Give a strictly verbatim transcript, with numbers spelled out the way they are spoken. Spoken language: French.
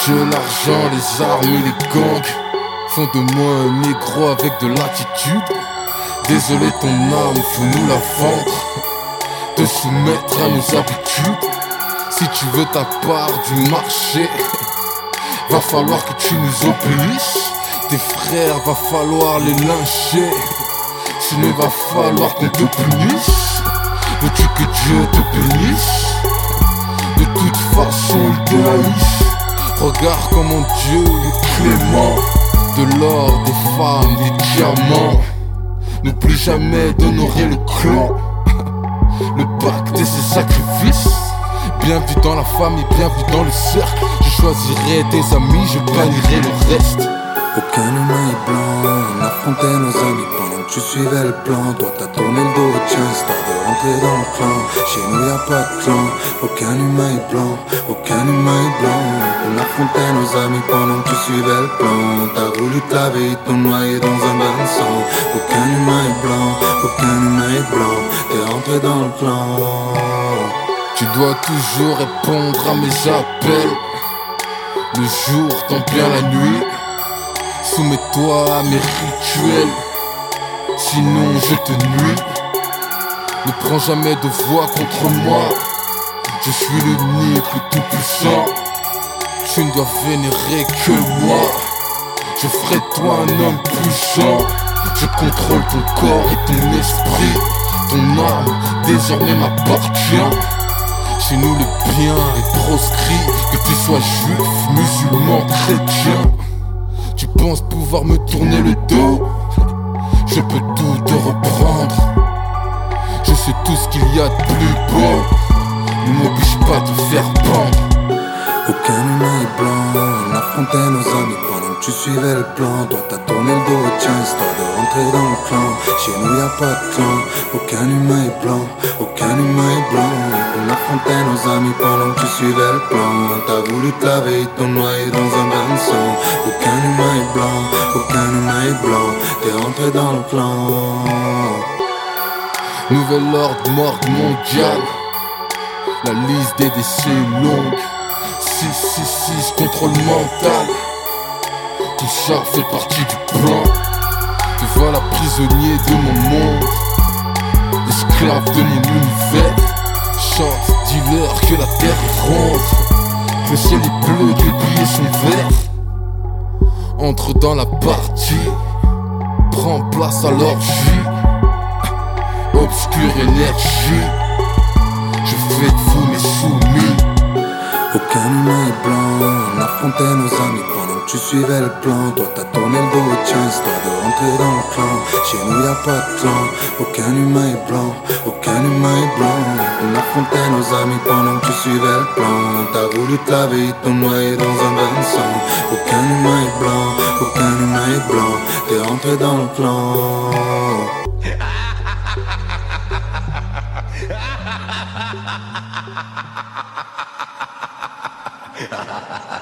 Dieu, l'argent, les armes et les gangs font de moi un négro avec de l'attitude. Désolé, ton âme, faut nous la vendre, te soumettre à nos habitudes. Si tu veux ta part du marché, va falloir que tu nous obéisses. Tes frères, va falloir les lyncher, sinon il va falloir qu'on te punisse. Veux-tu que Dieu te bénisse? De toute façon il te haïsse. Regarde comment Dieu est clément. De l'or, des femmes, des diamants. N'oublie jamais d'honorer le clan, le pacte et ses sacrifices. Bienvenue dans la famille, bienvenue dans le cercle. Je choisirai tes amis, je bannirai le reste. Aucun humain est blanc, on affrontait nos amis pendant que tu suivais le plan. Toi t'as tourné le dos au tien, histoire de rentrer dans le clan. Chez nous y'a pas de clan, aucun humain est blanc, aucun humain est blanc. On affrontait nos amis pendant que tu suivais le plan. T'as voulu te laver, t'en noyer dans un bain de sang. Aucun humain est blanc, aucun humain est blanc. T'es rentré dans le clan. Tu dois toujours répondre à mes appels, le jour tant bien la nuit. Soumets-toi à mes rituels, sinon je te nuis. Ne prends jamais de voix contre moi, je suis l'unique, le tout-puissant. Tu ne dois vénérer que moi, je ferai de toi un homme puissant. Je contrôle ton corps et ton esprit, ton âme désormais m'appartient. Chez nous le bien est proscrit, que tu sois juif, musulman, chrétien. Tu penses pouvoir me tourner le dos? Je peux tout te reprendre. Je sais tout ce qu'il y a de plus beau. Ne m'oblige pas à te faire pendre. Aucun humain est blanc, on affrontait nos amis pendant que tu suivais le plan. Toi t'as tourné le dos au tien, histoire de rentrer dans le clan. Chez nous y'a pas de clan, aucun humain est blanc, aucun humain est blanc. On affrontait nos amis pendant que tu suivais le plan. T'as voulu te laver, t'en noyer dans un bain de sang. Aucun humain est blanc, aucun humain est blanc. T'es rentré dans le clan. Nouvel ordre morgue mondial, la liste des décès est longue. Six six six, contrôle mental, tout ça fait partie du plan. Te voilà prisonnier de mon monde, esclave de mon univers. Chante, dis-leur que la terre est ronde, que le ciel est bleu, que les billets sont verts. Entre dans la partie, prends place à l'orgie, obscure énergie. Je fais de vous mes soumis. Aucun humain est blanc, on affrontait nos amis pendant que tu suivais le plan. Toi t'as tourné le dos au tien, histoire de rentrer dans le clan. Chez nous y'a pas de clan, aucun humain est blanc, aucun humain est blanc. On affrontait nos amis pendant que tu suivais le plan. T'as voulu te laver, t'en noyer dans un bain de sang. Aucun humain est blanc, aucun humain est blanc. T'es rentré dans le clan. Ha ha ha ha ha!